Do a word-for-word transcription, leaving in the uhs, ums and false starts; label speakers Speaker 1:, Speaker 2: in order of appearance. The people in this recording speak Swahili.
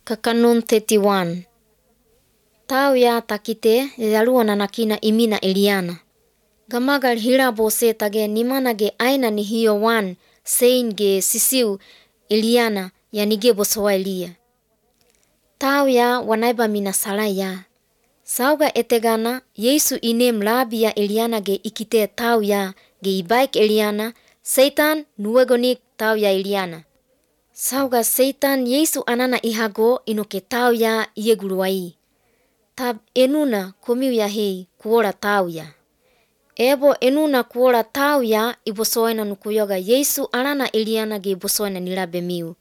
Speaker 1: Kakanun thirty-one. Tau ya takite yaluana nakina imina Eliana. Gamagal hira bose tage nimana ge aina ni hiyo wan sein ge sisiu Eliana ya nige bosowa Elia. Tau ya wanaiba mina salaya. Sauga etegana Yesu inem labi ya Eliana ge ikite tau ya ge ibaik Eliana Satan nuegonik tau ya Eliana. Sauga Satan Yesu anana ihago inoke tau ya ieguluai. Tab enuna komiu ya hei kuora tau ya. Ebo enuna kuora tau ya ibosoena nukuyoga Yesu anana Eliana ge ibosoena nilabe miu.